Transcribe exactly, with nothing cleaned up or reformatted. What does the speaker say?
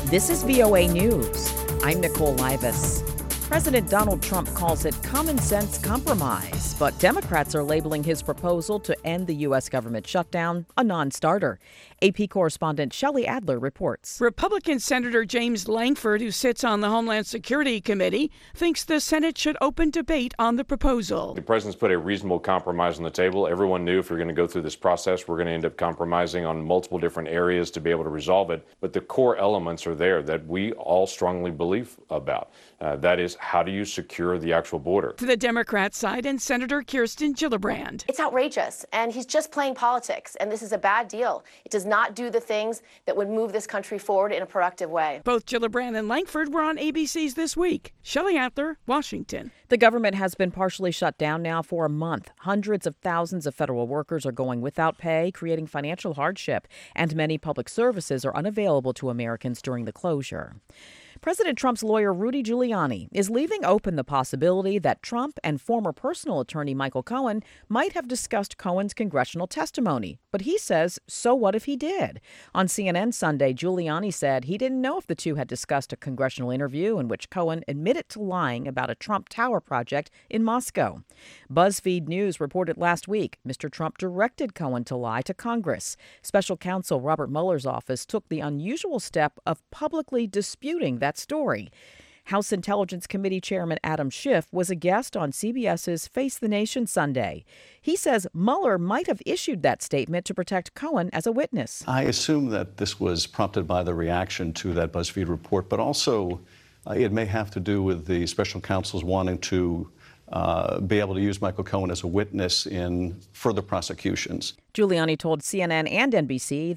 This is V O A News. I'm Nicole Livas. President Donald Trump calls it common sense compromise, but Democrats are labeling his proposal to end the U S government shutdown a non-starter. A P correspondent Shelley Adler reports. Republican Senator James Lankford, who sits on the Homeland Security Committee, thinks the Senate should open debate on the proposal. The president's put a reasonable compromise on the table. Everyone knew if we're going to go through this process, we're going to end up compromising on multiple different areas to be able to resolve it. But the core elements are there that we all strongly believe about. Uh, that is, how do you secure the actual border? To the Democrat side and Senator Kirsten Gillibrand. It's outrageous, and he's just playing politics, and this is a bad deal. It does not do the things that would move this country forward in a productive way. Both Gillibrand and Lankford were on A B C's This Week. Shelley Adler, Washington. The government has been partially shut down now for a month. Hundreds of thousands of federal workers are going without pay, creating financial hardship, and many public services are unavailable to Americans during the closure. President Trump's lawyer Rudy Giuliani is leaving open the possibility that Trump and former personal attorney Michael Cohen might have discussed Cohen's congressional testimony. But he says, so what if he did? On C N N Sunday, Giuliani said he didn't know if the two had discussed a congressional interview in which Cohen admitted to lying about a Trump Tower project in Moscow. BuzzFeed News reported last week Mister Trump directed Cohen to lie to Congress. Special counsel Robert Mueller's office took the unusual step of publicly disputing that story. House Intelligence Committee Chairman Adam Schiff was a guest on CBS's Face the Nation Sunday. He says Mueller might have issued that statement to protect Cohen as a witness. I assume that this was prompted by the reaction to that BuzzFeed report, but also uh, it may have to do with the special counsel's wanting to Uh, be able to use Michael Cohen as a witness in further prosecutions. Giuliani told C N N and N B C